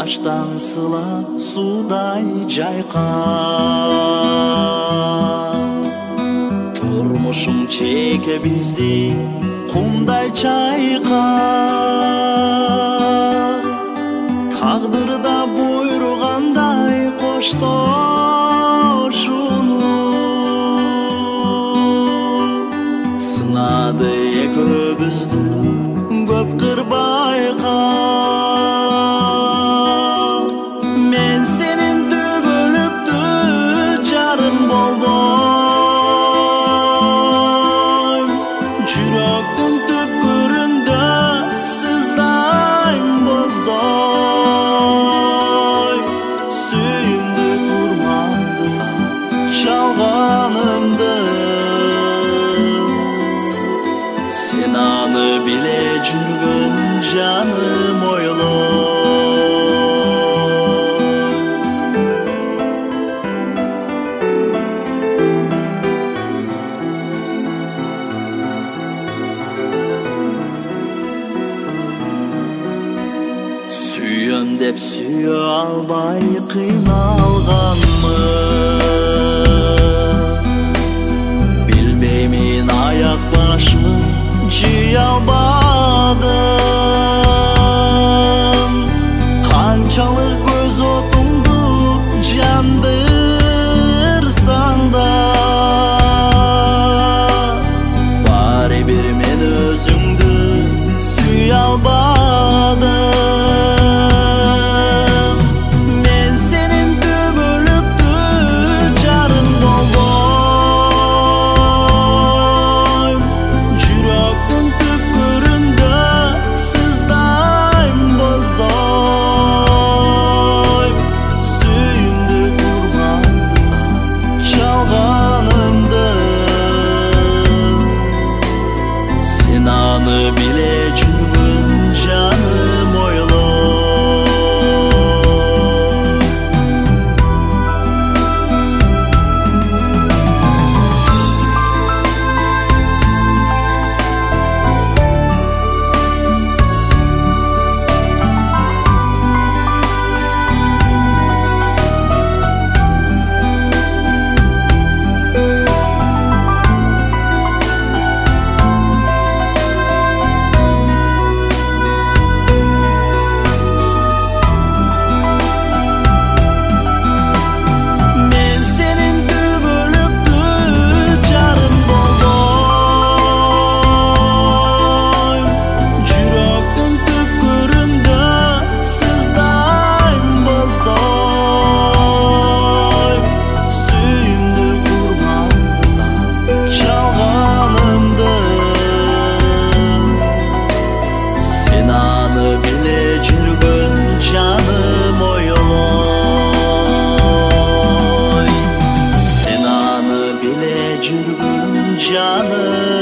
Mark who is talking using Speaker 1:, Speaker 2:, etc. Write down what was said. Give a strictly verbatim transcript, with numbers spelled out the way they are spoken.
Speaker 1: баштан сыла судай жайка. Турмушуң чеке бизди кумдай чайка. Тагдырда буйругандай коштошууну сынады экөөбүздү көп кырбайка. Мен сенин дүбөлүктүү жарың болдойм, жүрөктүн түпкүрүндө сыздайм боздойм. Сүйүмдү курмандыкка чалганымды сен аны биле жүргөн жаным ойлой. Сүйөм деп сүйө албай кыйналганмын, билбеймин аяк башымы жыя албадым. Канчалык көз отуңду жандырсаң да баары бир мен өзүңдү сүйө албадым. Bile жүргөн жаным ойлой. Sen anı bile жүргөн жаным